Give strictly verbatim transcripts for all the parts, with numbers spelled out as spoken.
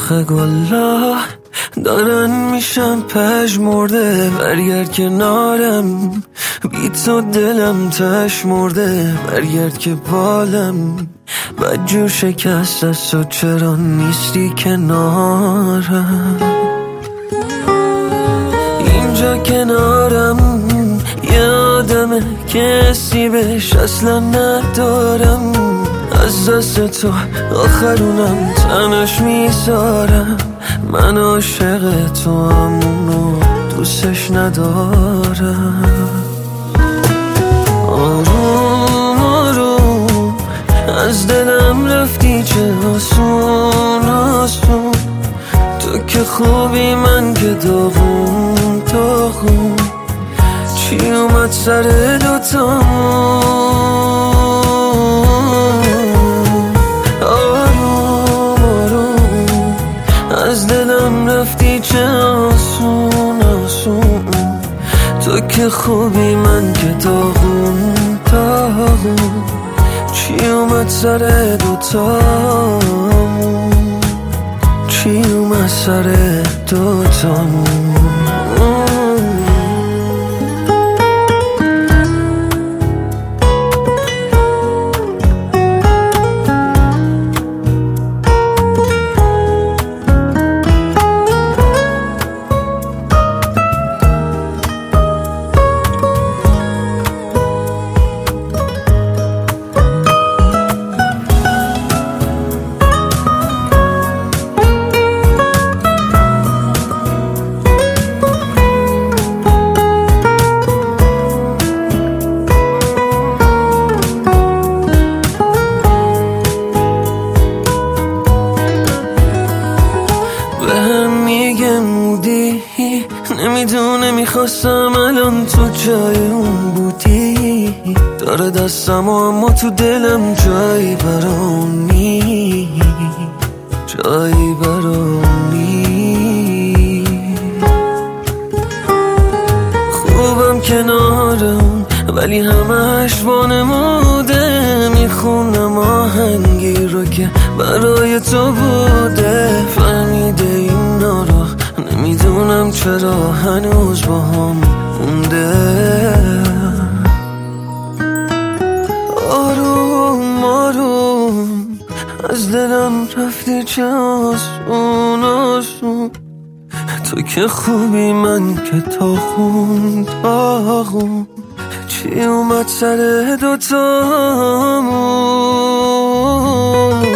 آخه گلا دارن میشم پژمرده، برگرد کنارم، بی تو دلم تش مرده، برگرد که بالم بدجور شکست است و چرا نیستی کنارم. اینجا کنارم یه آدمه که اسیبش اصلا ندارم، از دست تو آخرونم تنش میذارم، من عاشق تو همونو دوستش ندارم. آروم آروم از دلم رفتی چه آسون آسون، تو که خوبی من که داغون داغون، چی اومد سر دوتامون. آروم آروم از دلم رفتی چه آسون آسون، تو که خوبی من که داغون داغون، چی اومد سر دوتامون، چی اومد سر دوتامون. نمیدونه میخواستم الان تو جای اون بودی، داره دستم اما تو دلم جایی برانی، جایی برانی. خوبم کنارم ولی همش وانموده، میخونم آهنگی رو که برای تو بوده، فهمیده اینا رو نمیدونم چرا هنوز با هم مونده. آروم آروم از دلم رفتی چه آسون آسون، تو که خوبی من که تاخون تاخون، چی اومد سر دوتامون.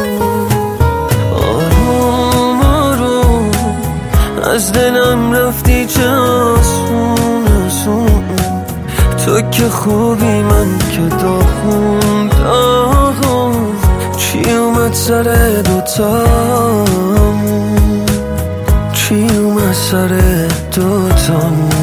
از دلم رفتی چه آسون آسون، تو که خوبی من که داغون داغون، چی اومد سر دوتامون، چی اومد سر دوتامون.